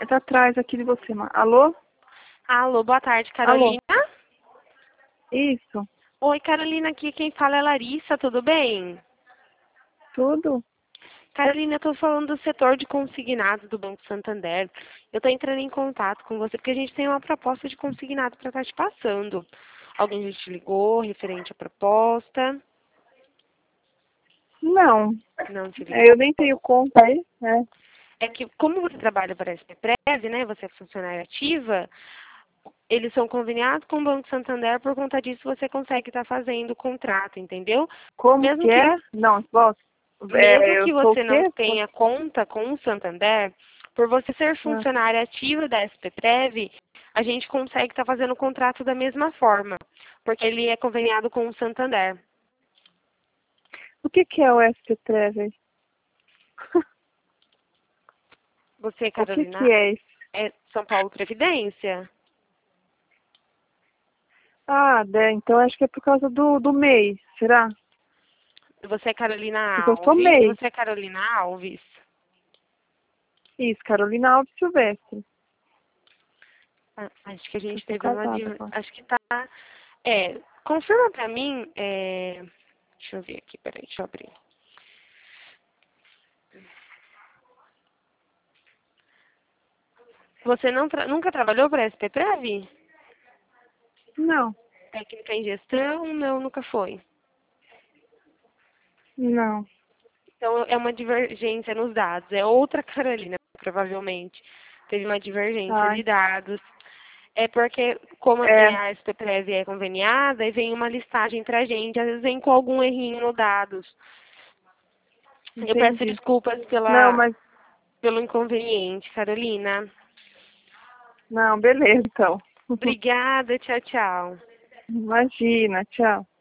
tá atrás aqui de você, Alô? Alô, boa tarde, Alô? Carolina. Isso, Oi, Carolina, aqui quem fala é Larissa, tudo bem? tudo? Carolina, eu estou falando do setor de consignados do Banco Santander. Eu estou entrando em contato com você porque a gente tem uma proposta de consignado para estar te passando. Alguém já te ligou referente à proposta? Não, Não te eu ligou? nem tenho conta aí, né? É que, como você trabalha para a SPPREV, né, você é funcionária ativa, eles são conveniados com o Banco Santander, por conta disso você consegue estar fazendo o contrato, entendeu? Como Mesmo que que, é? Não, posso. mesmo Eu que sou o você não quê? tenha conta com o Santander, por você ser Ah, funcionária ativa da SPPREV, a gente consegue estar fazendo o contrato da mesma forma, porque ele é conveniado com o Santander. O que que é o SPTREV? Você, O que Carolina, que é isso? é São Paulo Previdência? Ah, então acho que é por causa do mês, será? Você é Carolina Porque eu sou Alves? MEI. Você é Carolina Alves? Isso, Carolina Alves Silvestre. Ah, acho que a Eu gente sou teve uma... casada, pô. Acho que tá... confirma pra mim... deixa eu ver aqui, peraí, deixa eu abrir. Você nunca trabalhou para a SPPREV? Não, Técnica em gestão? Não, nunca foi. não. Então, é uma divergência nos dados. É outra Carolina, provavelmente. Teve uma divergência Ai, de dados. É porque, como é, a SPPREV é conveniada, e vem uma listagem pra gente. Às vezes vem com algum errinho no dados. Eu peço entendi. desculpas Não, mas, pelo inconveniente, Carolina. não, beleza, então. Obrigada, tchau, tchau. Imagina, tchau.